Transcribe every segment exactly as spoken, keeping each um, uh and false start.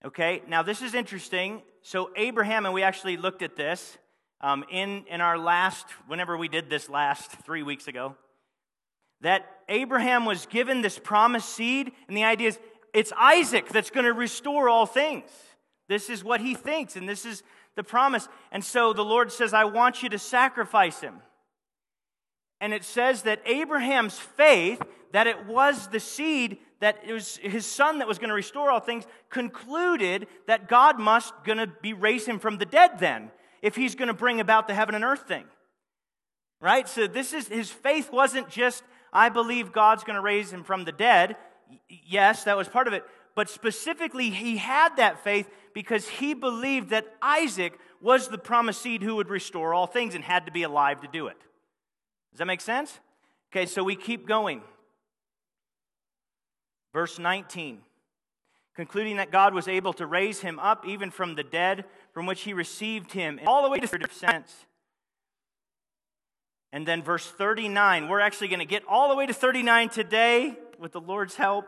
Okay, now this is interesting. So Abraham, and we actually looked at this um, in, in our last, whenever we did this last three weeks ago, that Abraham was given this promised seed, and the idea is it's Isaac that's going to restore all things. This is what he thinks, and this is the promise. And so the Lord says, I want you to sacrifice him. And it says that Abraham's faith, that it was the seed, that it was his son that was going to restore all things, concluded that God must going to be raise him from the dead then, if he's going to bring about the heaven and earth thing. Right? So this is, his faith wasn't just, I believe God's going to raise him from the dead. Yes, that was part of it. But specifically, he had that faith because he believed that Isaac was the promised seed who would restore all things and had to be alive to do it. Does that make sense? Okay, so we keep going. Verse nineteen. Concluding that God was able to raise him up even from the dead, from which he received him, all the way to thirty percent. And then verse thirty-nine. We're actually going to get all the way to thirty-nine today with the Lord's help.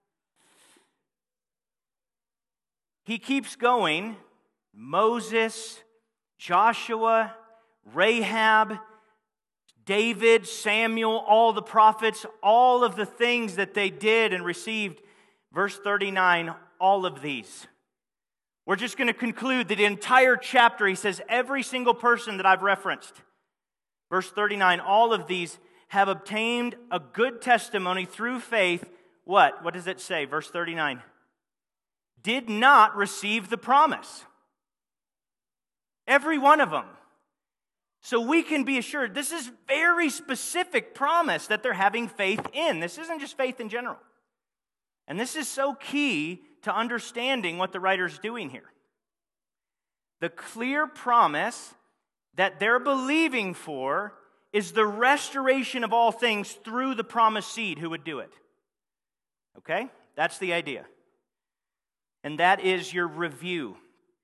He keeps going. Moses, Joshua, Rahab, David, Samuel, all the prophets, all of the things that they did and received. Verse thirty-nine, all of these. We're just going to conclude that the entire chapter, he says, every single person that I've referenced. Verse thirty-nine, all of these have obtained a good testimony through faith. What? What does it say? Verse thirty-nine. Did not receive the promise. Every one of them. So we can be assured this is very specific promise that they're having faith in. This isn't just faith in general. And this is so key to understanding what the writer's doing here. The clear promise that they're believing for is the restoration of all things through the promised seed who would do it. Okay? That's the idea. And that is your review.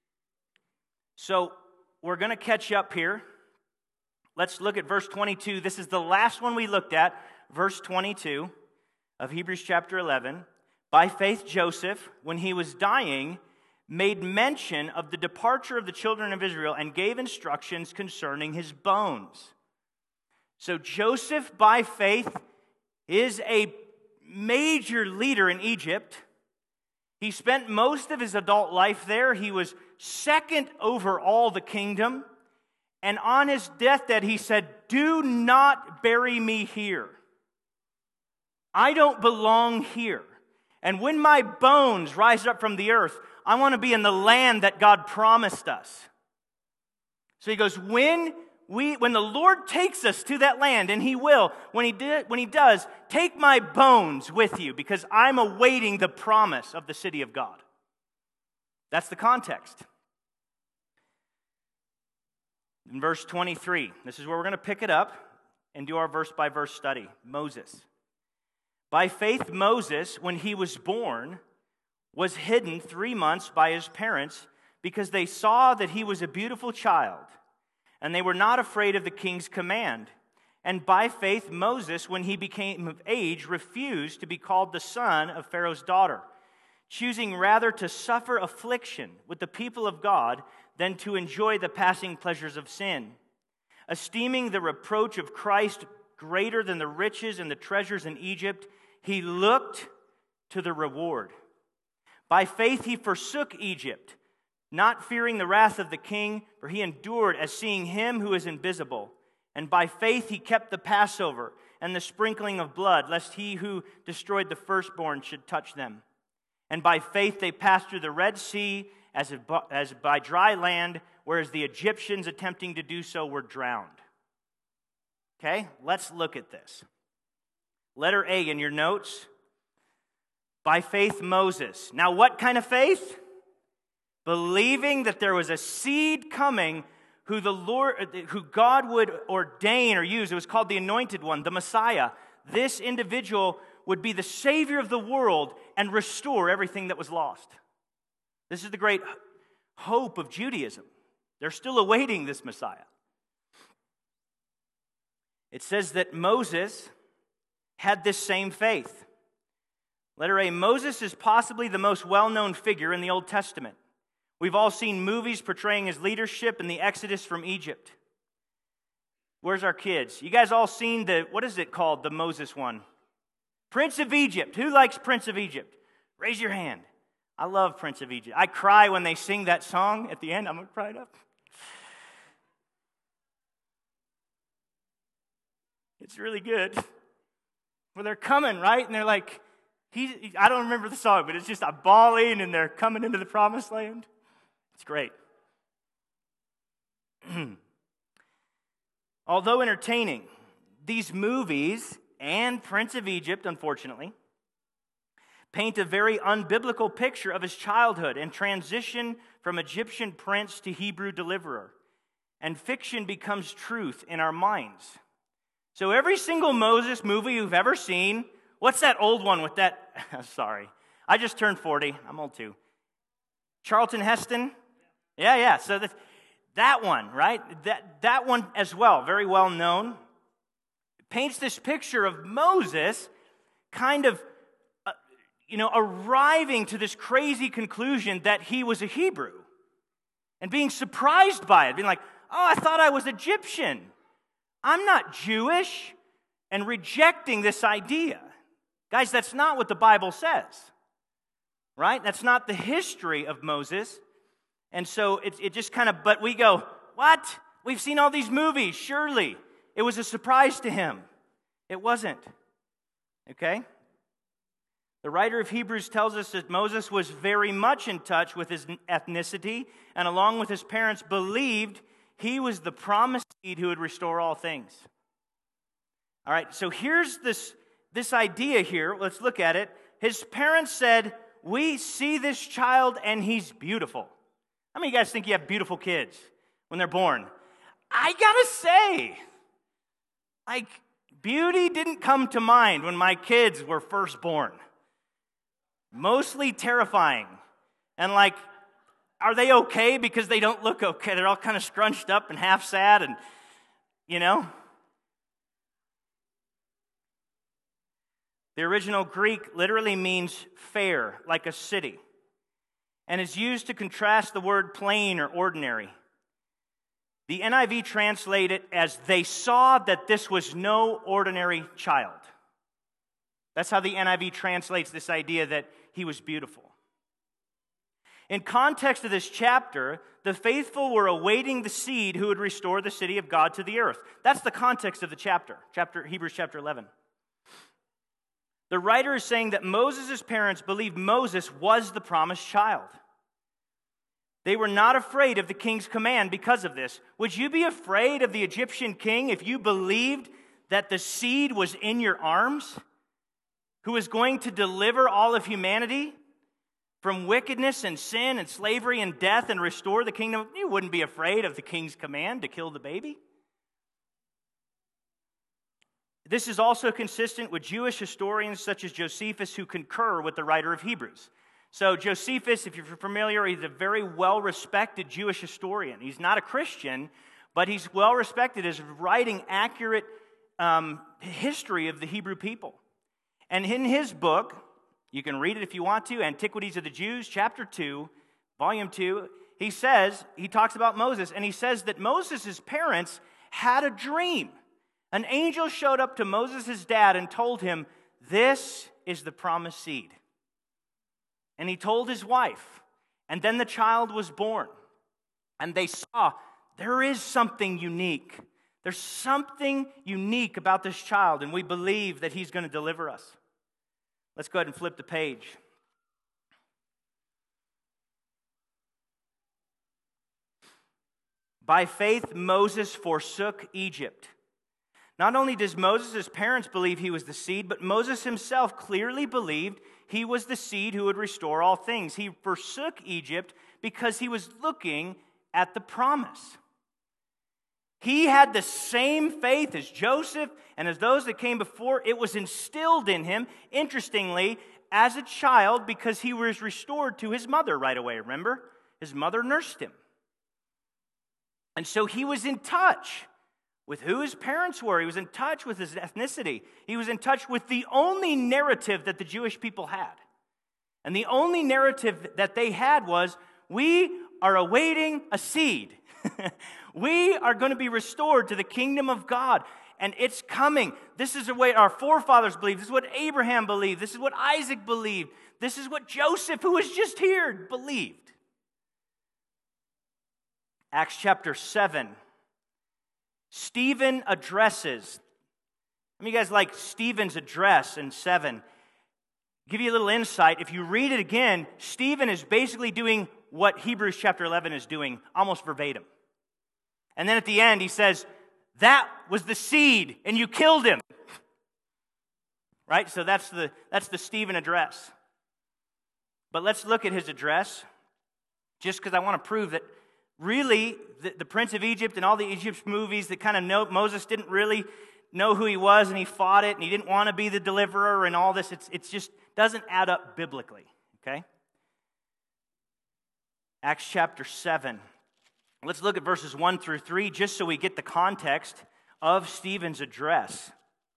So we're going to catch up here. Let's look at verse twenty-two. This is the last one we looked at, verse twenty-two of Hebrews chapter eleven. By faith, Joseph, when he was dying, made mention of the departure of the children of Israel and gave instructions concerning his bones. So Joseph, by faith, is a major leader in Egypt. He spent most of his adult life there. He was second over all the kingdom. And on his deathbed, he said, do not bury me here. I don't belong here. And when my bones rise up from the earth, I want to be in the land that God promised us. So he goes, when we, when the Lord takes us to that land, and he will, when he, did, when he does, take my bones with you, because I'm awaiting the promise of the city of God. That's the context. In verse twenty-three, this is where we're going to pick it up and do our verse-by-verse study. Moses. By faith, Moses, when he was born, was hidden three months by his parents because they saw that he was a beautiful child, and they were not afraid of the king's command. And by faith, Moses, when he became of age, refused to be called the son of Pharaoh's daughter, choosing rather to suffer affliction with the people of God than to enjoy the passing pleasures of sin, esteeming the reproach of Christ greater than the riches and the treasures in Egypt. He looked to the reward. By faith he forsook Egypt, not fearing the wrath of the king, for he endured as seeing him who is invisible. And by faith he kept the Passover and the sprinkling of blood, lest he who destroyed the firstborn should touch them. And by faith they passed through the Red Sea as, as by dry land, whereas the Egyptians attempting to do so were drowned. Okay, let's look at this. Letter A in your notes. By faith, Moses. Now, what kind of faith? Believing that there was a seed coming who the Lord, who God would ordain or use. It was called the Anointed One, the Messiah. This individual would be the Savior of the world and restore everything that was lost. This is the great hope of Judaism. They're still awaiting this Messiah. It says that Moses had this same faith. Letter A, Moses is possibly the most well-known figure in the Old Testament. We've all seen movies portraying his leadership in the Exodus from Egypt. Where's our kids? You guys all seen the, what is it called, the Moses one? Prince of Egypt. Who likes Prince of Egypt? Raise your hand. I love Prince of Egypt. I cry when they sing that song at the end. I'm going to cry it up. It's really good. Well, they're coming, right? And they're like, he, I don't remember the song, but it's just a bawling, and they're coming into the promised land. It's great. Although entertaining, these movies and Prince of Egypt, unfortunately, paint a very unbiblical picture of his childhood and transition from Egyptian prince to Hebrew deliverer. And fiction becomes truth in our minds. So every single Moses movie you've ever seen, what's that old one with that? Sorry, I just turned forty. I'm old too. Charlton Heston? Yeah, yeah. So that, that one, right? That, that one as well, very well known, paints this picture of Moses kind of, uh, you know, arriving to this crazy conclusion that he was a Hebrew and being surprised by it, being like, oh, I thought I was Egyptian. I'm not Jewish, and rejecting this idea. Guys, that's not what the Bible says, right? That's not the history of Moses. And so it, it just kind of, but we go, what? We've seen all these movies, surely. It was a surprise to him. It wasn't, okay? The writer of Hebrews tells us that Moses was very much in touch with his ethnicity, and along with his parents, believed he was the promised seed who would restore all things. All right, so here's this, this idea here. Let's look at it. His parents said, we see this child and he's beautiful. How many of you guys think you have beautiful kids when they're born? I gotta say, like, beauty didn't come to mind when my kids were first born. Mostly terrifying. And like, are they okay because they don't look okay? They're all kind of scrunched up and half sad and, you know. The original Greek literally means fair, like a city, and is used to contrast the word plain or ordinary. The N I V translate it as, they saw that this was no ordinary child. That's how the N I V translates this idea that he was beautiful. In context of this chapter, the faithful were awaiting the seed who would restore the city of God to the earth. That's the context of the chapter, chapter Hebrews chapter eleven. The writer is saying that Moses' parents believed Moses was the promised child. They were not afraid of the king's command because of this. Would you be afraid of the Egyptian king if you believed that the seed was in your arms, who was going to deliver all of humanity from wickedness and sin and slavery and death and restore the kingdom? You wouldn't be afraid of the king's command to kill the baby. This is also consistent with Jewish historians such as Josephus, who concur with the writer of Hebrews. So Josephus, if you're familiar, he's a very well-respected Jewish historian. He's not a Christian, but he's well-respected as writing accurate um, history of the Hebrew people. And in his book, you can read it if you want to, Antiquities of the Jews, chapter two, volume two, he says, he talks about Moses, and he says that Moses' parents had a dream. An angel showed up to Moses' dad and told him, this is the promised seed. And he told his wife, and then the child was born. And they saw, there is something unique. There's something unique about this child, and we believe that he's going to deliver us. Let's go ahead and flip the page. By faith, Moses forsook Egypt. Not only does Moses' parents believe he was the seed, but Moses himself clearly believed he was the seed who would restore all things. He forsook Egypt because he was looking at the promise. He had the same faith as Joseph and as those that came before. It was instilled in him, interestingly, as a child, because he was restored to his mother right away. Remember? His mother nursed him. And so he was in touch with who his parents were. He was in touch with his ethnicity. He was in touch with the only narrative that the Jewish people had. And the only narrative that they had was, we are awaiting a seed. We are going to be restored to the kingdom of God. And it's coming. This is the way our forefathers believed. This is what Abraham believed. This is what Isaac believed. This is what Joseph, who was just here, believed. Acts chapter seven. Stephen addresses. How many of you guys like Stephen's address in seven? Give you a little insight. If you read it again, Stephen is basically doing what Hebrews chapter eleven is doing, almost verbatim. And then at the end, he says, that was the seed, and you killed him. Right? So that's the, that's the Stephen address. But let's look at his address, just because I want to prove that really the, the Prince of Egypt and all the Egypt movies that kind of know Moses didn't really know who he was, and he fought it, and he didn't want to be the deliverer and all this. It's, it's just doesn't add up biblically. Okay? Acts chapter seven. Let's look at verses one through three just so we get the context of Stephen's address.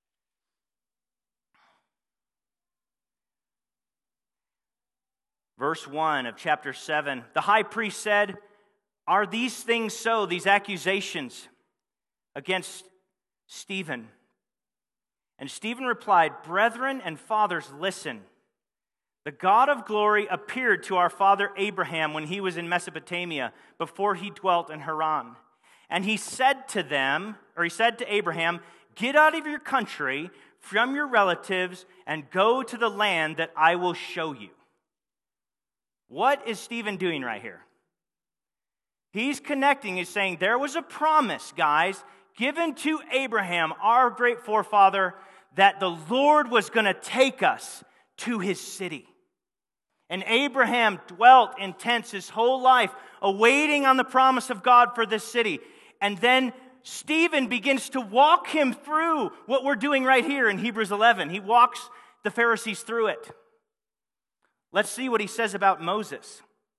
Verse one of chapter seven. The high priest said, are these things so, these accusations against Stephen? And Stephen replied, brethren and fathers, listen. The God of glory appeared to our father Abraham when he was in Mesopotamia, before he dwelt in Haran. And he said to them, or he said to Abraham, get out of your country, from your relatives, and go to the land that I will show you. What is Stephen doing right here? He's connecting, he's saying, there was a promise, guys, given to Abraham, our great forefather, that the Lord was going to take us to his city. And Abraham dwelt in tents his whole life, awaiting on the promise of God for this city. And then Stephen begins to walk him through what we're doing right here in Hebrews eleven. He walks the Pharisees through it. Let's see what he says about Moses.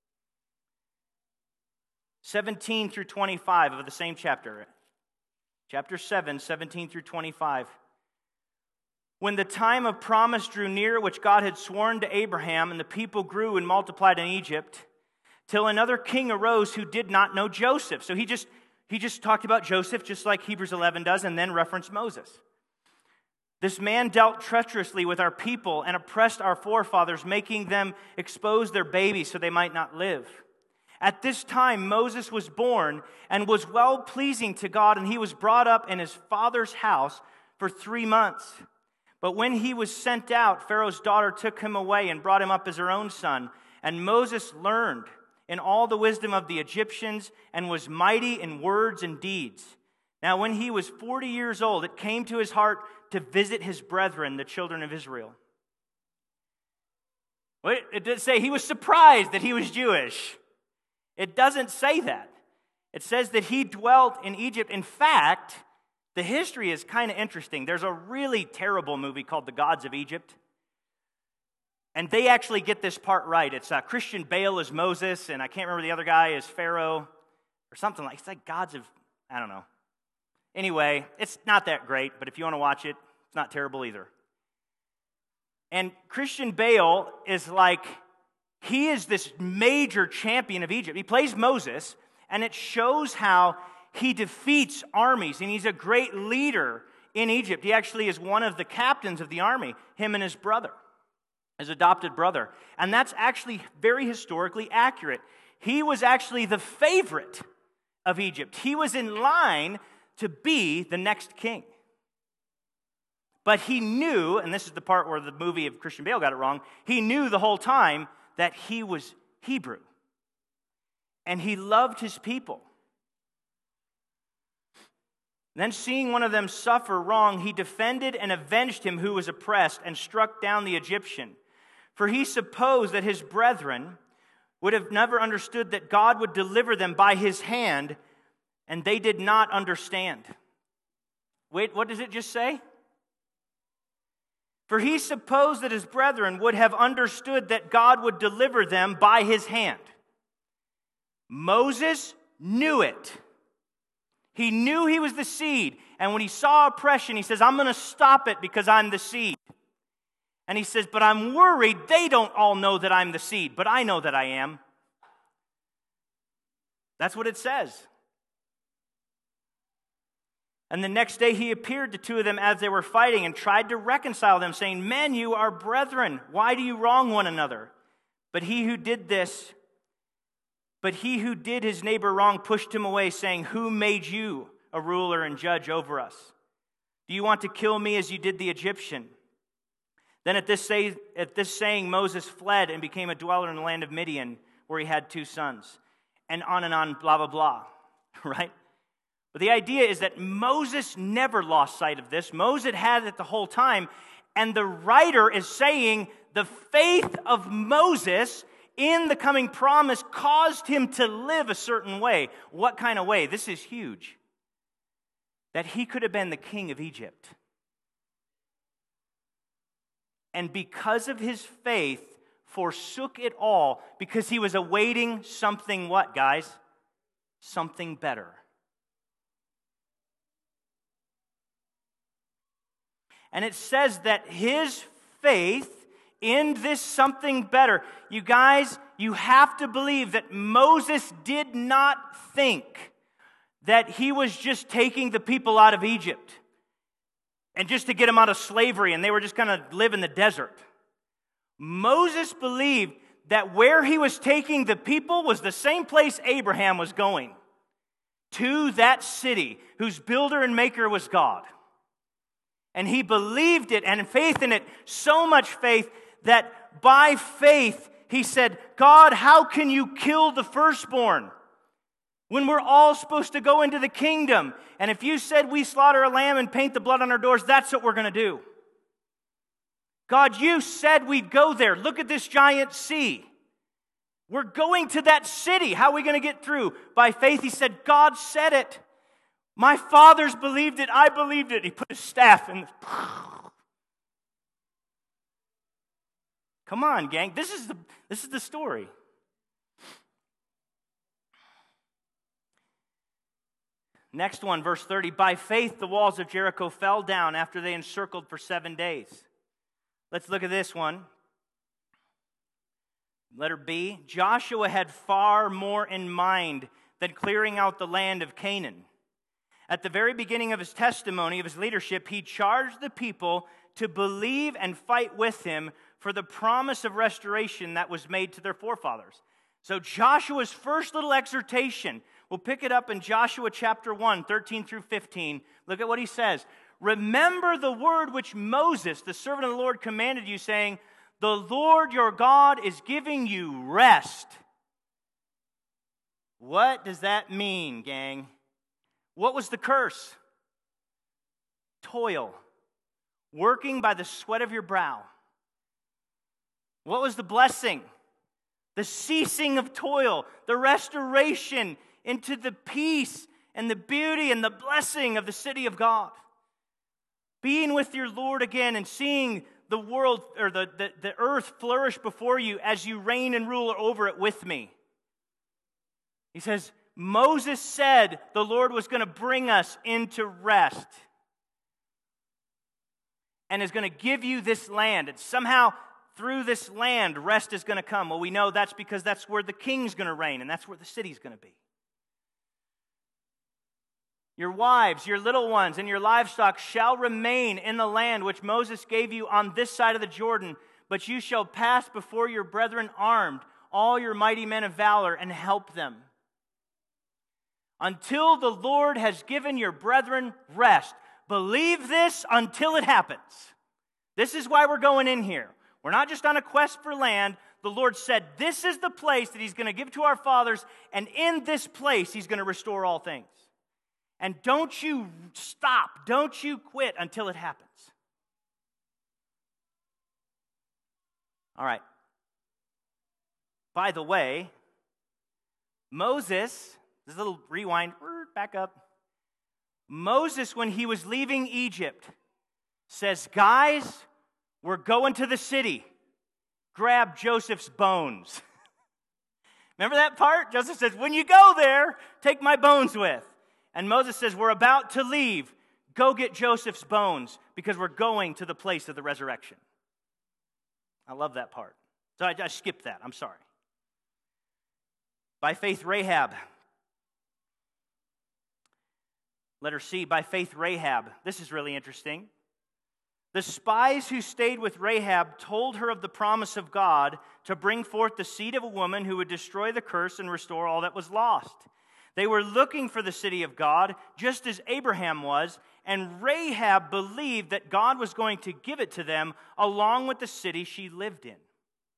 seventeen through twenty-five of the same chapter. Chapter seven, seventeen through twenty-five. When the time of promise drew near, which God had sworn to Abraham, and the people grew and multiplied in Egypt, till another king arose who did not know Joseph. So he just, he just talked about Joseph, just like Hebrews eleven does, and then referenced Moses. This man dealt treacherously with our people and oppressed our forefathers, making them expose their babies so they might not live. At this time, Moses was born and was well-pleasing to God, and he was brought up in his father's house for three months. But when he was sent out, Pharaoh's daughter took him away and brought him up as her own son. And Moses learned in all the wisdom of the Egyptians and was mighty in words and deeds. Now when he was forty years old, it came to his heart to visit his brethren, the children of Israel. Well, it did say he was surprised that he was Jewish. It doesn't say that. It says that he dwelt in Egypt. In fact, the history is kind of interesting. There's a really terrible movie called The Gods of Egypt. And they actually get this part right. It's uh, Christian Bale as Moses, and I can't remember the other guy as Pharaoh, or something like, it's like Gods of, I don't know. Anyway, it's not that great, but if you want to watch it, it's not terrible either. And Christian Bale is like, he is this major champion of Egypt. He plays Moses, and it shows how he defeats armies, and he's a great leader in Egypt. He actually is one of the captains of the army, him and his brother, his adopted brother. And that's actually very historically accurate. He was actually the favorite of Egypt. He was in line to be the next king. But he knew, and this is the part where the movie of Christian Bale got it wrong, he knew the whole time that he was Hebrew. And he loved his people. Then seeing one of them suffer wrong, he defended and avenged him who was oppressed and struck down the Egyptian. For he supposed that his brethren would have never understood that God would deliver them by his hand, and they did not understand. Wait, what does it just say? For he supposed that his brethren would have understood that God would deliver them by his hand. Moses knew it. He knew he was the seed. And when he saw oppression, he says, I'm going to stop it because I'm the seed. And he says, but I'm worried they don't all know that I'm the seed, but I know that I am. That's what it says. And the next day he appeared to two of them as they were fighting and tried to reconcile them, saying, men, you are brethren. Why do you wrong one another? But he who did this, but he who did his neighbor wrong pushed him away, saying, who made you a ruler and judge over us? Do you want to kill me as you did the Egyptian? Then at this, say, at this saying, Moses fled and became a dweller in the land of Midian, where he had two sons. And on and on, blah, blah, blah. Right? But the idea is that Moses never lost sight of this. Moses had it the whole time. And the writer is saying the faith of Moses in the coming promise caused him to live a certain way. What kind of way? This is huge. That he could have been the king of Egypt. And because of his faith, forsook it all because he was awaiting something what, guys? Something better. And it says that his faith in this something better, you guys, you have to believe that Moses did not think that he was just taking the people out of Egypt and just to get them out of slavery, and they were just going to live in the desert. Moses believed that where he was taking the people was the same place Abraham was going, to that city whose builder and maker was God. And he believed it and faith in it, so much faith that by faith he said, God, how can you kill the firstborn when we're all supposed to go into the kingdom? And if you said we slaughter a lamb and paint the blood on our doors, that's what we're going to do. God, you said we'd go there. Look at this giant sea. We're going to that city. How are we going to get through? By faith, he said, God said it. My fathers believed it. I believed it. He put his staff in. Come on, gang. This is the, this is the story. Next one, verse thirty. By faith, the walls of Jericho fell down after they encircled for seven days. Let's look at this one. Letter B. Joshua had far more in mind than clearing out the land of Canaan. At the very beginning of his testimony, of his leadership, he charged the people to believe and fight with him for the promise of restoration that was made to their forefathers. So Joshua's first little exhortation, we'll pick it up in Joshua chapter one, thirteen through fifteen. Look at what he says. Remember the word which Moses, the servant of the Lord, commanded you, saying, the Lord your God is giving you rest. What does that mean, gang? What was the curse? Toil. Working by the sweat of your brow. What was the blessing? The ceasing of toil. The restoration into the peace and the beauty and the blessing of the city of God. Being with your Lord again and seeing the world or the, the, the earth flourish before you as you reign and rule over it with me. He says, Moses said the Lord was going to bring us into rest and is going to give you this land. And somehow through this land, rest is going to come. Well, we know that's because that's where the king's going to reign and that's where the city's going to be. Your wives, your little ones, and your livestock shall remain in the land which Moses gave you on this side of the Jordan, but you shall pass before your brethren armed, all your mighty men of valor, and help them. Until the Lord has given your brethren rest. Believe this until it happens. This is why we're going in here. We're not just on a quest for land. The Lord said this is the place that He's going to give to our fathers, and in this place He's going to restore all things. And don't you stop, don't you quit until it happens. All right. By the way, Moses, this is a little rewind, back up. Moses, when he was leaving Egypt, says, guys, we're going to the city. Grab Joseph's bones. Remember that part? Joseph says, when you go there, take my bones with. And Moses says, we're about to leave. Go get Joseph's bones because we're going to the place of the resurrection. I love that part. So I, I skipped that. I'm sorry. By faith, Rahab. Letter C, by faith, Rahab. This is really interesting. The spies who stayed with Rahab told her of the promise of God to bring forth the seed of a woman who would destroy the curse and restore all that was lost. They were looking for the city of God, just as Abraham was, and Rahab believed that God was going to give it to them along with the city she lived in.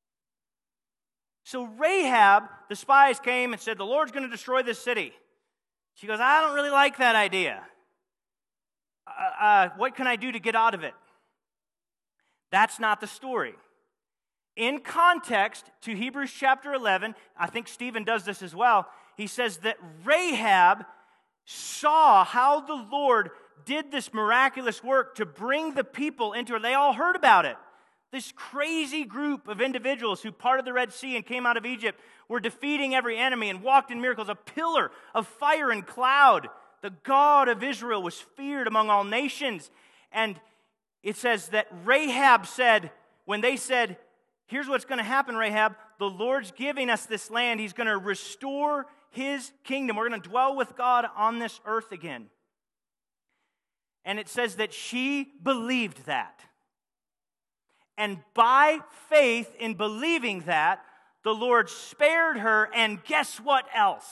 So Rahab, the spies came and said, the Lord's going to destroy this city. She goes, I don't really like that idea. Uh, uh, what can I do to get out of it? That's not the story. In context to Hebrews chapter eleven, I think Stephen does this as well, he says that Rahab saw how the Lord did this miraculous work to bring the people into it. They all heard about it. This crazy group of individuals who parted the Red Sea and came out of Egypt were defeating every enemy and walked in miracles. A pillar of fire and cloud. The God of Israel was feared among all nations. And it says that Rahab said, when they said, here's what's going to happen, Rahab, the Lord's giving us this land. He's going to restore His kingdom. We're going to dwell with God on this earth again. And it says that she believed that. And by faith in believing that, the Lord spared her, and guess what else?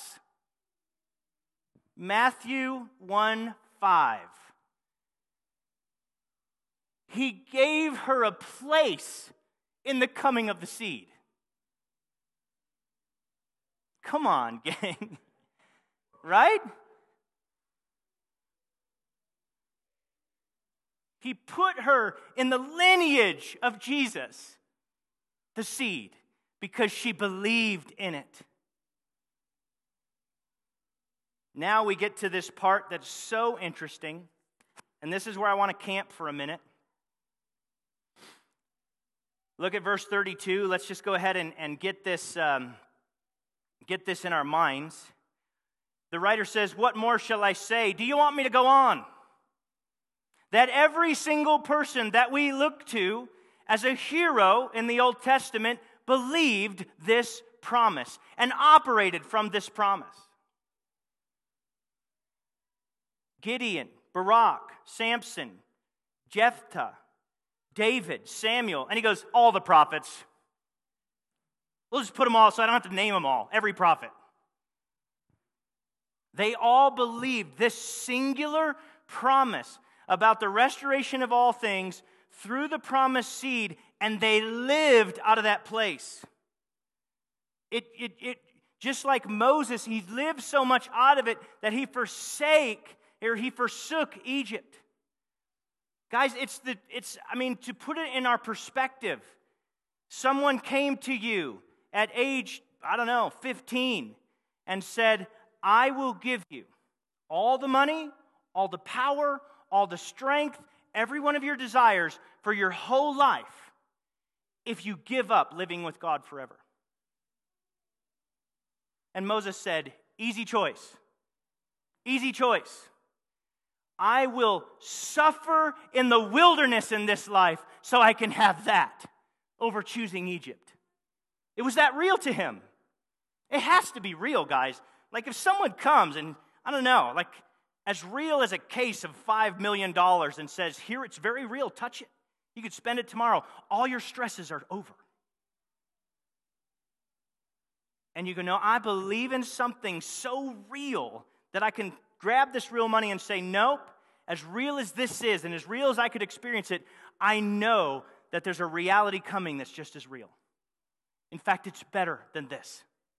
Matthew one five. He gave her a place in the coming of the seed. Come on, gang. Right? He put her in the lineage of Jesus, the seed, because she believed in it. Now we get to this part that's so interesting, and this is where I want to camp for a minute. Look at verse thirty-two. Let's just go ahead and, and get this, um, get this in our minds. The writer says, what more shall I say? Do you want me to go on? That every single person that we look to as a hero in the Old Testament believed this promise and operated from this promise. Gideon, Barak, Samson, Jephthah, David, Samuel, and he goes, all the prophets. We'll just put them all so I don't have to name them all, every prophet. They all believed this singular promise about the restoration of all things through the promised seed, and they lived out of that place. It, it, it, just like Moses, he lived so much out of it that he forsake, or he forsook Egypt. Guys, it's the, it's, I mean, to put it in our perspective, someone came to you at age, I don't know, fifteen, and said, I will give you all the money, all the power, all the strength, every one of your desires for your whole life if you give up living with God forever. And Moses said, easy choice. Easy choice. I will suffer in the wilderness in this life so I can have that over choosing Egypt. It was that real to him. It has to be real, guys. Like if someone comes and, I don't know, like as real as a case of five million dollars and says, here, it's very real, touch it. You could spend it tomorrow. All your stresses are over. And you go, no, I believe in something so real that I can grab this real money and say, nope, as real as this is and as real as I could experience it, I know that there's a reality coming that's just as real. In fact, it's better than this.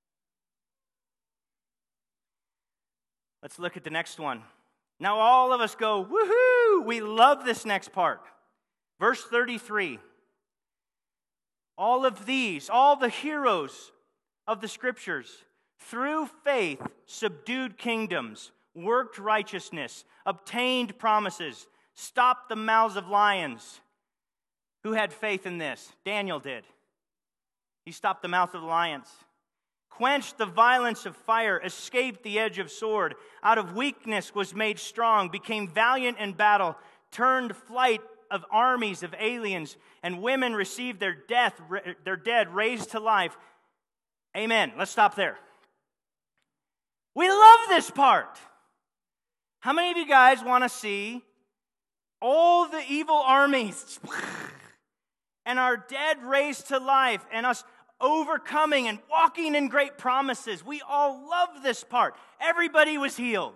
Let's look at the next one. Now all of us go, woohoo! We love this next part. Verse thirty-three. All of these, all the heroes of the Scriptures, through faith subdued kingdoms, worked righteousness, obtained promises, stopped the mouths of lions. Who had faith in this? Daniel did. He stopped the mouth of the lions, quenched the violence of fire, escaped the edge of sword, out of weakness was made strong, became valiant in battle, turned flight of armies of aliens, and women received their death, their dead raised to life. Amen. Let's stop there. We love this part. How many of you guys want to see all the evil armies and our dead raised to life and us overcoming and walking in great promises? We all love this part. Everybody was healed.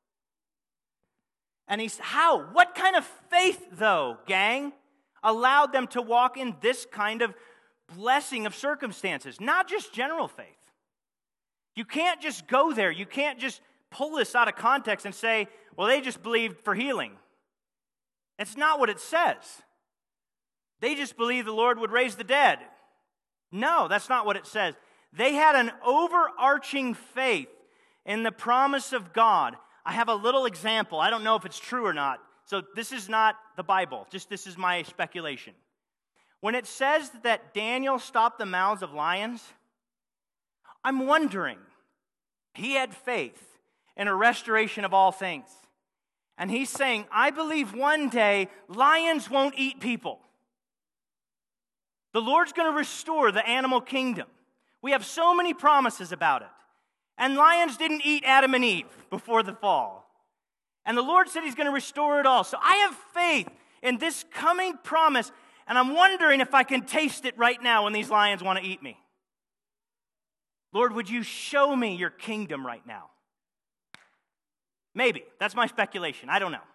And he's, how? What kind of faith, though, gang, allowed them to walk in this kind of blessing of circumstances? Not just general faith. You can't just go there. You can't just pull this out of context and say, well, they just believed for healing. It's not what it says. They just believed the Lord would raise the dead. No, that's not what it says. They had an overarching faith in the promise of God. I have a little example. I don't know if it's true or not. So this is not the Bible. Just this is my speculation. When it says that Daniel stopped the mouths of lions, I'm wondering, he had faith in a restoration of all things. And he's saying, I believe one day lions won't eat people. The Lord's going to restore the animal kingdom. We have so many promises about it. And lions didn't eat Adam and Eve before the fall. And the Lord said he's going to restore it all. So I have faith in this coming promise, and I'm wondering if I can taste it right now when these lions want to eat me. Lord, would you show me your kingdom right now? Maybe. That's my speculation. I don't know.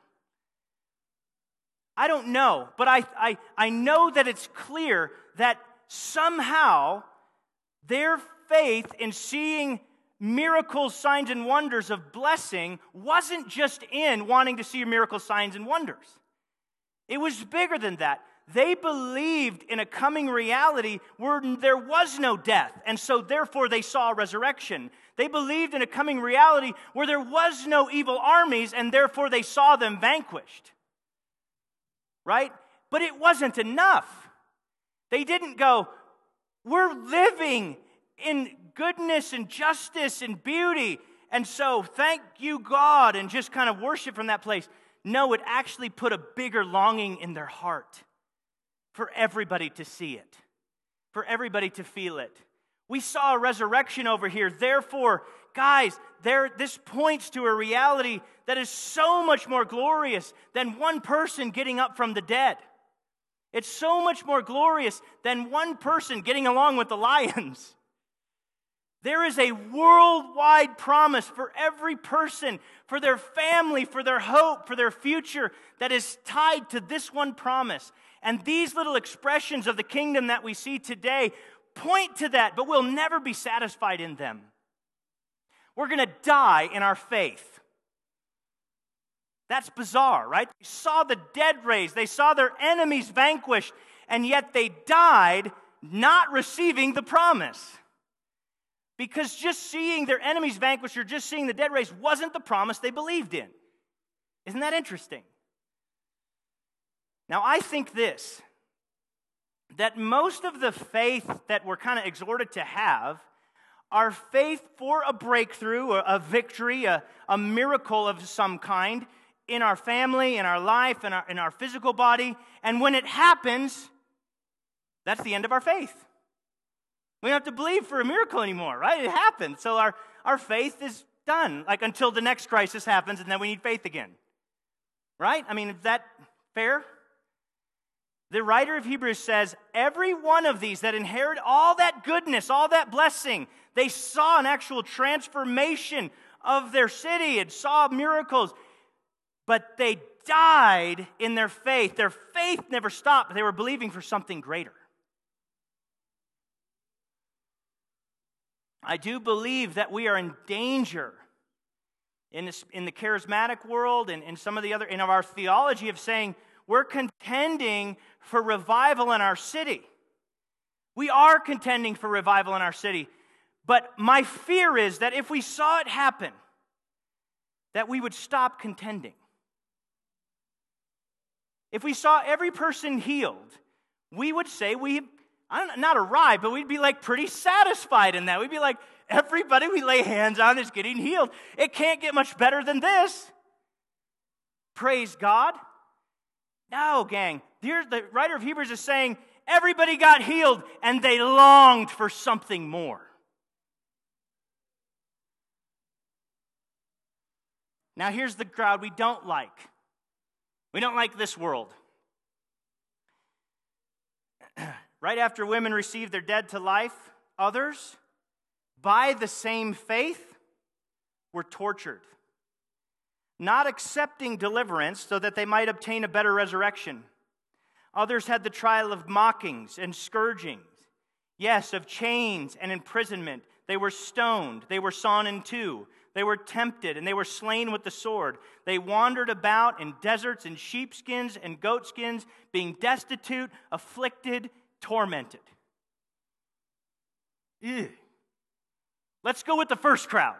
I don't know, but I, I, I know that it's clear that somehow their faith in seeing miracles, signs, and wonders of blessing wasn't just in wanting to see miracles, signs, and wonders. It was bigger than that. They believed in a coming reality where there was no death, and so therefore they saw a resurrection. They believed in a coming reality where there was no evil armies, and therefore they saw them vanquished. Right? But it wasn't enough. They didn't go, we're living in goodness and justice and beauty, and so thank you, God, and just kind of worship from that place. No, it actually put a bigger longing in their heart for everybody to see it, for everybody to feel it. We saw a resurrection over here. Therefore, guys, there, this points to a reality that is so much more glorious than one person getting up from the dead. It's so much more glorious than one person getting along with the lions. There is a worldwide promise for every person, for their family, for their hope, for their future that is tied to this one promise. And these little expressions of the kingdom that we see today point to that, but we'll never be satisfied in them. We're going to die in our faith. That's bizarre, right? They saw the dead raised, they saw their enemies vanquished, and yet they died not receiving the promise. Because just seeing their enemies vanquished or just seeing the dead raised wasn't the promise they believed in. Isn't that interesting? Now, I think this, that most of the faith that we're kind of exhorted to have are faith for a breakthrough, a, a victory, a, a miracle of some kind in our family, in our life, in our, in our physical body. And when it happens, that's the end of our faith. We don't have to believe for a miracle anymore, right? It happened. So our, our faith is done, like until the next crisis happens, and then we need faith again. Right? I mean, is that fair? The writer of Hebrews says, every one of these that inherit all that goodness, all that blessing, they saw an actual transformation of their city and saw miracles, but they died in their faith. Their faith never stopped. They were believing for something greater. I do believe that we are in danger in, this, in the charismatic world and in some of the other, in our theology of saying we're contending for revival in our city. We are contending for revival in our city. But my fear is that if we saw it happen, that we would stop contending. If we saw every person healed, we would say we, I don't know, not arrived, but we'd be like pretty satisfied in that. We'd be like, Everybody we lay hands on is getting healed. It can't get much better than this. Praise God. No, gang. Here, the writer of Hebrews is saying, everybody got healed, and they longed for something more. Now, here's the crowd we don't like. We don't like this world. Right after women received their dead to life, others, by the same faith, were tortured, not accepting deliverance so that they might obtain a better resurrection. Others had the trial of mockings and scourgings, yes, of chains and imprisonment. They were stoned, they were sawn in two, they were tempted, and they were slain with the sword. They wandered about in deserts in sheepskins and goatskins, being destitute, afflicted, tormented. Ew. Let's go with the first crowd.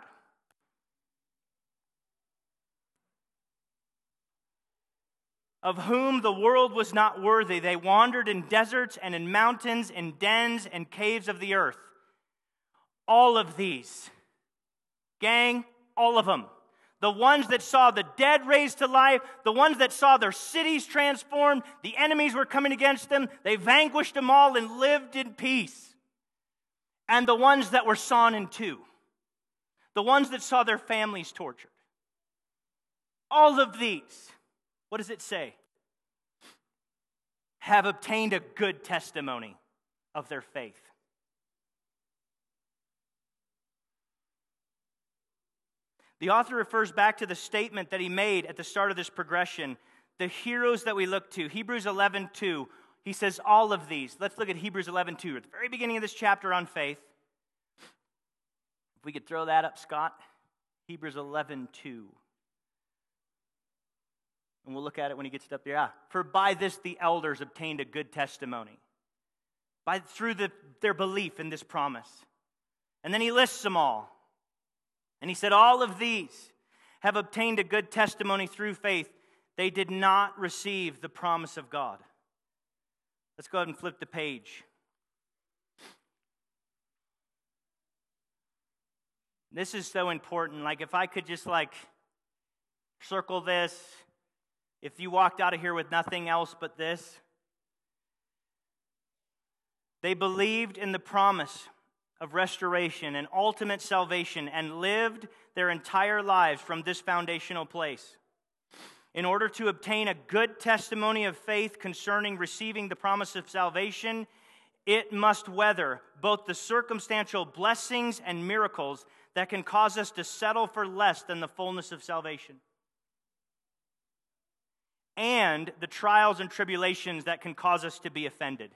Of whom the world was not worthy. They wandered in deserts and in mountains, in dens and caves of the earth. All of these, gang, all of them. The ones that saw the dead raised to life, the ones that saw their cities transformed, the enemies were coming against them, they vanquished them all and lived in peace. And the ones that were sawn in two, the ones that saw their families tortured. All of these, what does it say? Have obtained a good testimony of their faith. The author refers back to the statement that he made at the start of this progression. The heroes that we look to. Hebrews eleven two. He says all of these. Let's look at Hebrews eleven two. At the very beginning of this chapter on faith. If we could throw that up, Scott. Hebrews eleven two. And we'll look at it when he gets it up there. Ah, for by this the elders obtained a good testimony. By, through the, their belief in this promise. And then he lists them all. And he said, all of these have obtained a good testimony through faith. They did not receive the promise of God. Let's go ahead and flip the page. This is so important. Like, if I could just, like, circle this. If you walked out of here with nothing else but this. They believed in the promise of restoration and ultimate salvation and lived their entire lives from this foundational place. In order to obtain a good testimony of faith concerning receiving the promise of salvation, it must weather both the circumstantial blessings and miracles that can cause us to settle for less than the fullness of salvation, and the trials and tribulations that can cause us to be offended.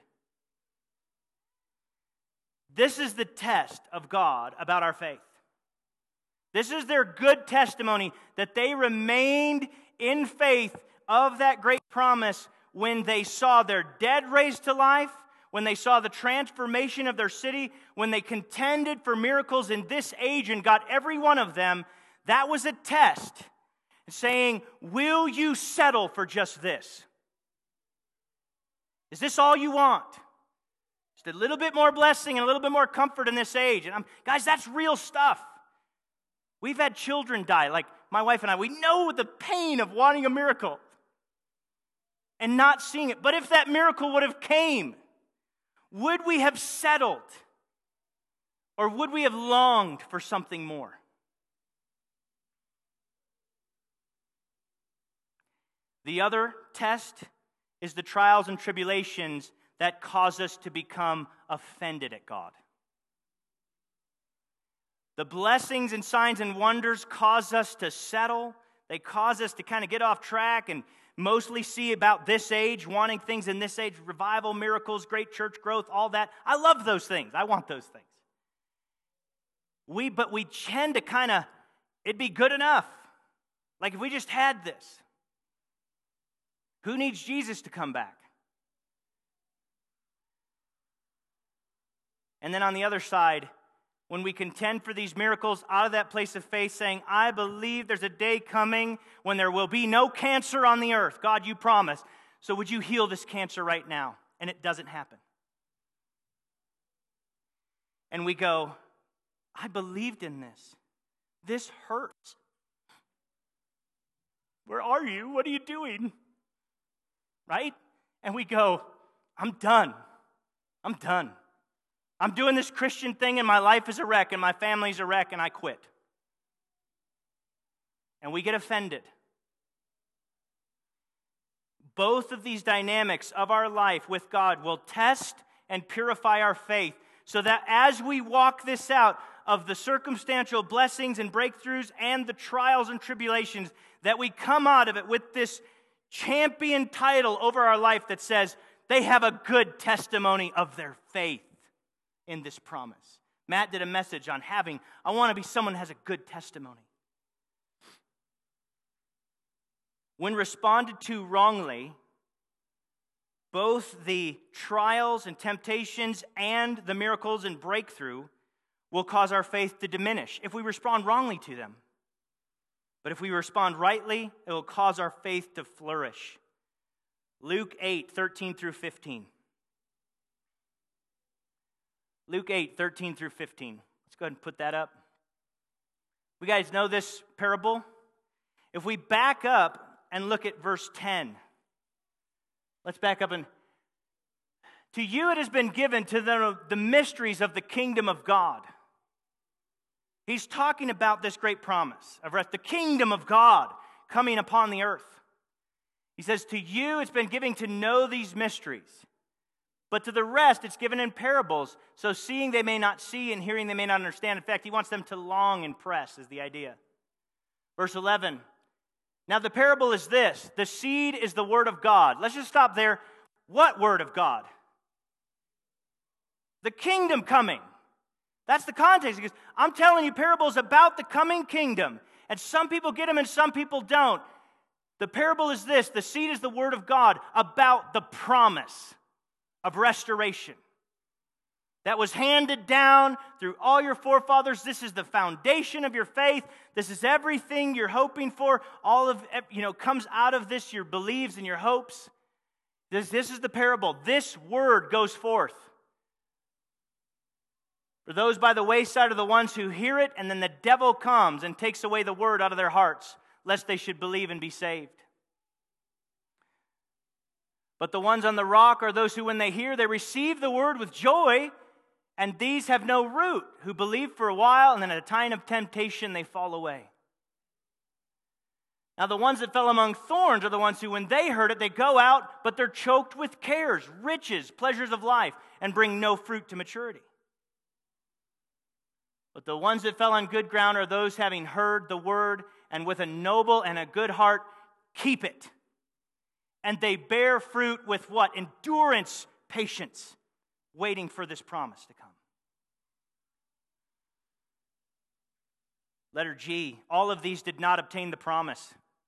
This is the test of God about our faith. This is their good testimony that they remained in faith of that great promise when they saw their dead raised to life, when they saw the transformation of their city, when they contended for miracles in this age and got every one of them. That was a test saying, will you settle for just this? Is this all you want? Just a little bit more blessing and a little bit more comfort in this age. And I'm, guys, that's real stuff. We've had children die, like my wife and I. We know the pain of wanting a miracle and not seeing it. But if that miracle would have came, would we have settled? Or would we have longed for something more? The other test is the trials and tribulations that cause us to become offended at God. The blessings and signs and wonders cause us to settle. They cause us to kind of get off track and mostly see about this age, wanting things in this age, revival, miracles, great church growth, all that. I love those things. I want those things. We, but we tend to kind of, it'd be good enough. Like if we just had this. Who needs Jesus to come back? And then on the other side, when we contend for these miracles out of that place of faith, saying, I believe there's a day coming when there will be no cancer on the earth. God, you promise. So would you heal this cancer right now? And it doesn't happen. And we go, I believed in this. This hurts. Where are you? What are you doing? Right? And we go, I'm done. I'm done. I'm doing this Christian thing and my life is a wreck and my family's a wreck and I quit. And we get offended. Both of these dynamics of our life with God will test and purify our faith so that as we walk this out of the circumstantial blessings and breakthroughs and the trials and tribulations, that we come out of it with this champion title over our life that says they have a good testimony of their faith in this promise. Matt did a message on having, I want to be someone who has a good testimony. When responded to wrongly, both the trials and temptations and the miracles and breakthrough will cause our faith to diminish if we respond wrongly to them. But if we respond rightly, it will cause our faith to flourish. Luke eight, thirteen through fifteen. Luke eight, thirteen through fifteen. Let's go ahead and put that up. You guys know this parable? If we back up and look at verse ten. Let's back up and... To you it has been given to the, the mysteries of the kingdom of God. He's talking about this great promise of rest, the kingdom of God coming upon the earth. He says, to you it's been given to know these mysteries, but to the rest it's given in parables, so seeing they may not see and hearing they may not understand. In fact, he wants them to long and press is the idea. Verse eleven, now the parable is this, the seed is the word of God. Let's just stop there. What word of God? The kingdom coming. That's the context. Because I'm telling you parables about the coming kingdom. And some people get them and some people don't. The parable is this. The seed is the word of God about the promise of restoration that was handed down through all your forefathers. This is the foundation of your faith. This is everything you're hoping for. All of, you know, comes out of this, your beliefs and your hopes. This, this is the parable. This word goes forth. For those by the wayside are the ones who hear it, and then the devil comes and takes away the word out of their hearts, lest they should believe and be saved. But the ones on the rock are those who, when they hear, they receive the word with joy, and these have no root, who believe for a while, and then at a time of temptation they fall away. Now the ones that fell among thorns are the ones who, when they heard it, they go out, but they're choked with cares, riches, pleasures of life, and bring no fruit to maturity. But the ones that fell on good ground are those having heard the word and with a noble and a good heart keep it. And they bear fruit with what? Endurance, patience, waiting for this promise to come. Letter G, all of these did not obtain the promise.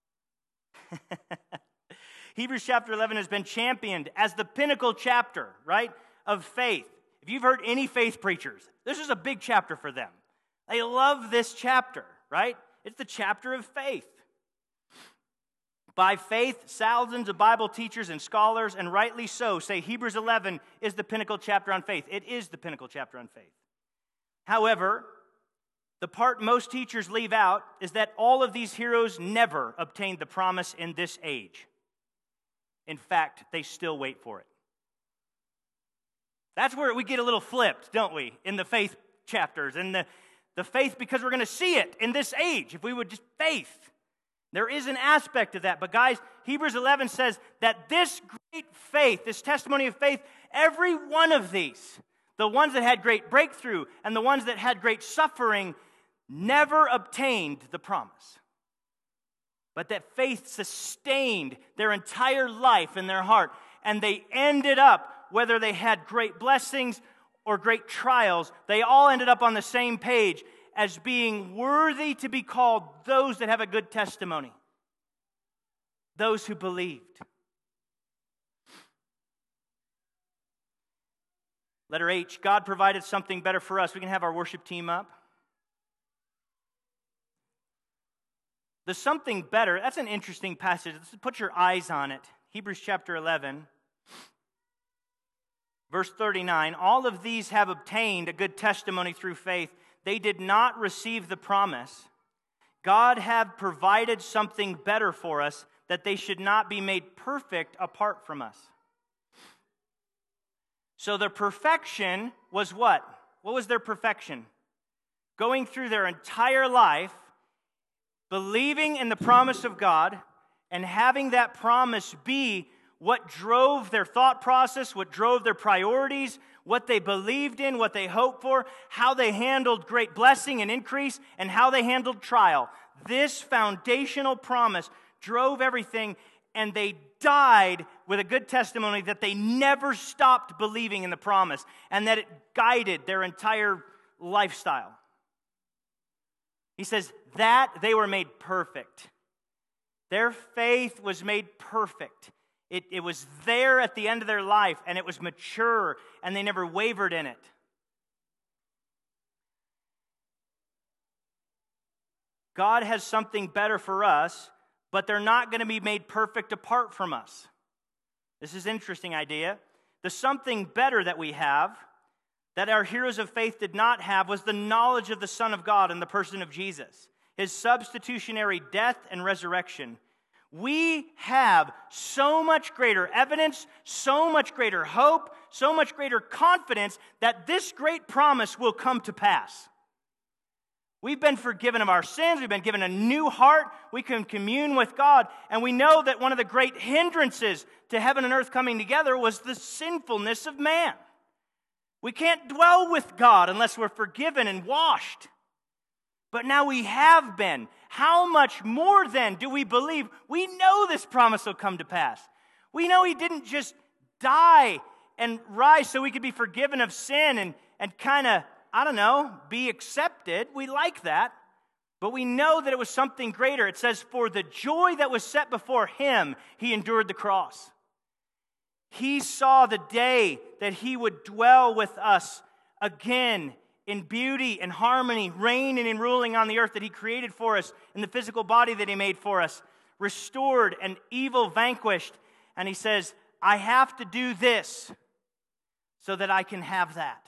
Hebrews chapter eleven has been championed as the pinnacle chapter, right, of faith. If you've heard any faith preachers, this is a big chapter for them. They love this chapter, right? It's the chapter of faith. By faith, thousands of Bible teachers and scholars, and rightly so, say Hebrews eleven is the pinnacle chapter on faith. It is the pinnacle chapter on faith. However, the part most teachers leave out is that all of these heroes never obtained the promise in this age. In fact, they still wait for it. That's where we get a little flipped, don't we, in the faith chapters. And the, the faith, because we're going to see it in this age, if we would just faith. There is an aspect of that. But guys, Hebrews eleven says that this great faith, this testimony of faith, every one of these, the ones that had great breakthrough and the ones that had great suffering, never obtained the promise. But that faith sustained their entire life in their heart. And they ended up, whether they had great blessings or great trials, they all ended up on the same page as being worthy to be called those that have a good testimony. Those who believed. Letter H, God provided something better for us. We can have our worship team up. The something better, that's an interesting passage. Let's put your eyes on it. Hebrews chapter eleven. Verse thirty-nine, all of these have obtained a good testimony through faith. they did not receive the promise, God had provided something better for us, that they should not be made perfect apart from us. So their perfection was what? What was their perfection? Going through their entire life, believing in the promise of God, and having that promise be what drove their thought process, what drove their priorities, what they believed in, what they hoped for, how they handled great blessing and increase, and how they handled trial. This foundational promise drove everything, and they died with a good testimony that they never stopped believing in the promise, and that it guided their entire lifestyle. He says that they were made perfect. Their faith was made perfect. It, it was there at the end of their life, and it was mature, and they never wavered in it. God has something better for us, but they're not going to be made perfect apart from us. This is an interesting idea. The something better that we have, that our heroes of faith did not have, was the knowledge of the Son of God in the person of Jesus, His substitutionary death and resurrection. We have so much greater evidence, so much greater hope, so much greater confidence that this great promise will come to pass. We've been forgiven of our sins. We've been given a new heart. We can commune with God. And we know that one of the great hindrances to heaven and earth coming together was the sinfulness of man. We can't dwell with God unless we're forgiven and washed. But now we have been. How much more then do we believe? We know this promise will come to pass. We know He didn't just die and rise so we could be forgiven of sin and, and kind of, I don't know, be accepted. We like that. But we know that it was something greater. It says, for the joy that was set before Him, He endured the cross. He saw the day that He would dwell with us again in beauty and harmony, reigning and ruling on the earth that He created for us, in the physical body that He made for us, restored and evil vanquished. And He says, I have to do this so that I can have that.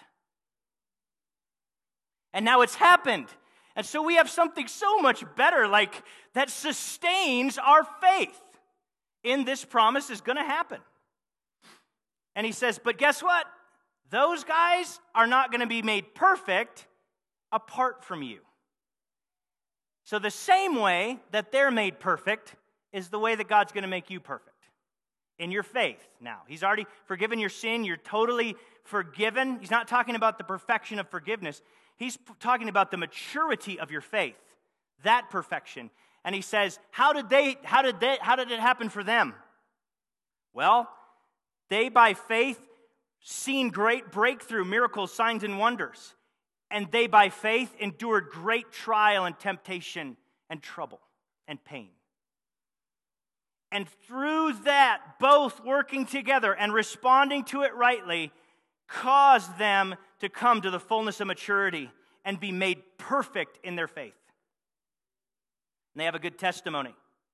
And now it's happened. And so we have something so much better, like that sustains our faith in this promise is going to happen. And He says, but guess what? Those guys are not going to be made perfect apart from you. So the same way that they're made perfect is the way that God's going to make you perfect in your faith now. He's already forgiven your sin. You're totally forgiven. He's not talking about the perfection of forgiveness. He's talking about the maturity of your faith, that perfection. And He says, how did they, how did they, how did it happen for them? Well, they by faith seen great breakthrough, miracles, signs, and wonders. And they by faith endured great trial and temptation and trouble and pain. And through that, both working together and responding to it rightly, caused them to come to the fullness of maturity and be made perfect in their faith. And they have a good testimony.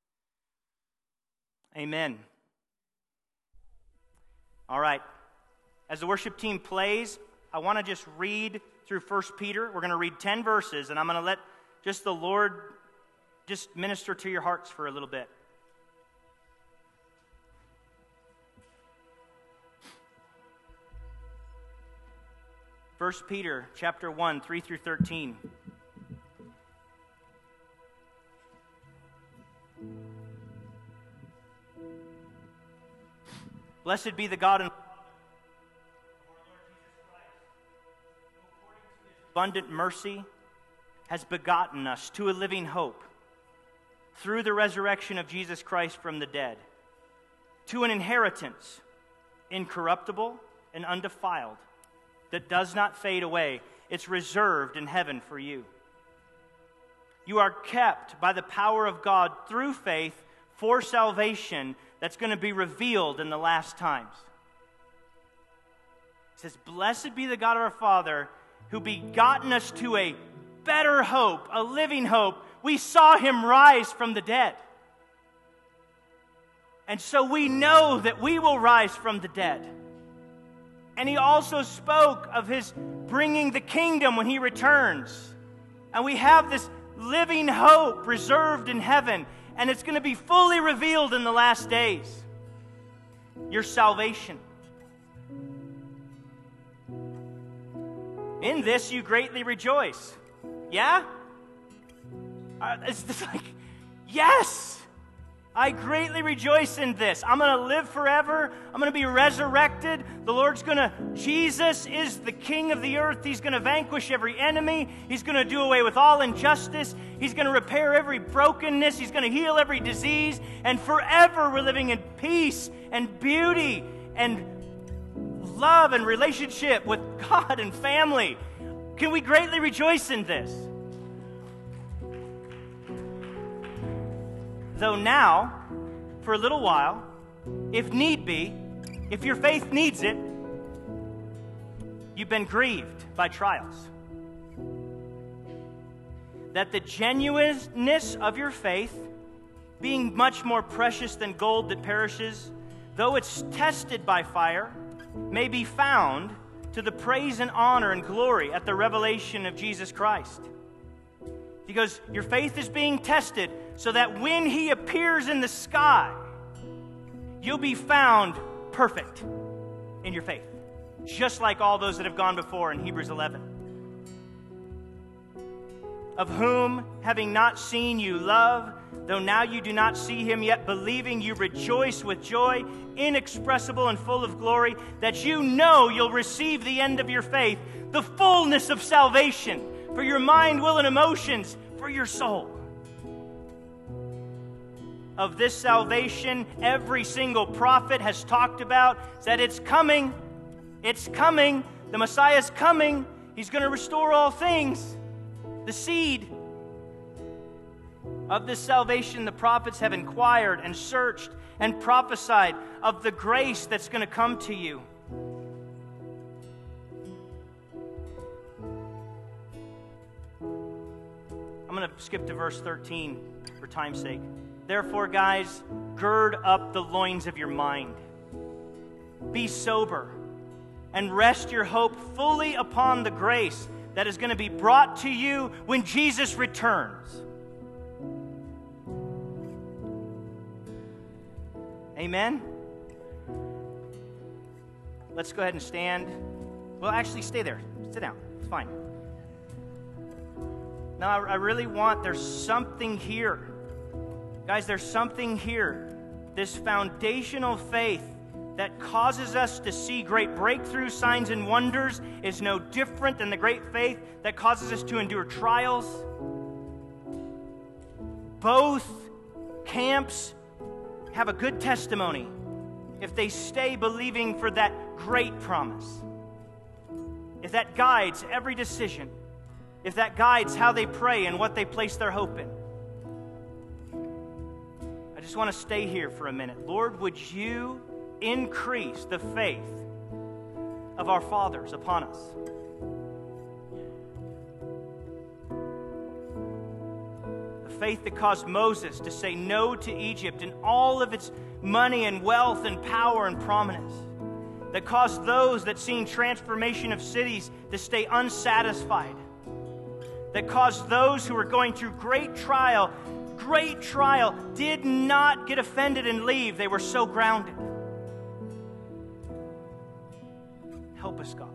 Amen. All right. As the worship team plays, I want to just read through First Peter. We're going to read ten verses, and I'm going to let just the Lord just minister to your hearts for a little bit. First Peter chapter one, three through thirteen. Blessed be the God and abundant mercy has begotten us to a living hope through the resurrection of Jesus Christ from the dead, to an inheritance incorruptible and undefiled, that does not fade away. It's reserved in heaven for you. You are kept by the power of God through faith for salvation that's going to be revealed in the last times. It says, blessed be the God of our Father, who begotten us to a better hope, a living hope. We saw Him rise from the dead. And so we know that we will rise from the dead. And He also spoke of His bringing the kingdom when He returns. And we have this living hope reserved in heaven, and it's going to be fully revealed in the last days. Your salvation. In this you greatly rejoice. Yeah? Uh, it's just like, yes! I greatly rejoice in this. I'm going to live forever. I'm going to be resurrected. The Lord's going to, Jesus is the King of the earth. He's going to vanquish every enemy. He's going to do away with all injustice. He's going to repair every brokenness. He's going to heal every disease. And forever we're living in peace and beauty and love and relationship with God and family. Can we greatly rejoice in this? Though now, for a little while, if need be, if your faith needs it, you've been grieved by trials. That the genuineness of your faith, being much more precious than gold that perishes, though it's tested by fire, may be found to the praise and honor and glory at the revelation of Jesus Christ. Because your faith is being tested so that when He appears in the sky, you'll be found perfect in your faith. Just like all those that have gone before in Hebrews eleven. Of whom, having not seen, you love, though now you do not see Him, yet believing you rejoice with joy inexpressible and full of glory, that you know you'll receive the end of your faith, the fullness of salvation, for your mind, will, and emotions, for your soul. Of this salvation, every single prophet has talked about, that it's coming. It's coming. The Messiah's coming. He's going to restore all things. The seed of this salvation, the prophets have inquired and searched and prophesied of the grace that's going to come to you. I'm going to skip to verse thirteen for time's sake. Therefore, guys, gird up the loins of your mind. Be sober and rest your hope fully upon the grace that is going to be brought to you when Jesus returns. Amen? Let's go ahead and stand. Well, actually, stay there. Sit down. It's fine. Now, I really want, there's something here. Guys, there's something here. This foundational faith that causes us to see great breakthrough signs and wonders is no different than the great faith that causes us to endure trials. Both camps have a good testimony if they stay believing for that great promise. If that guides every decision. If that guides how they pray and what they place their hope in. I just want to stay here for a minute. Lord, would you increase the faith of our fathers upon us? The faith that caused Moses to say no to Egypt and all of its money and wealth and power and prominence. That caused those that seen transformation of cities to stay unsatisfied. That caused those who were going through great trial, great trial, did not get offended and leave. They were so grounded. Help us, God.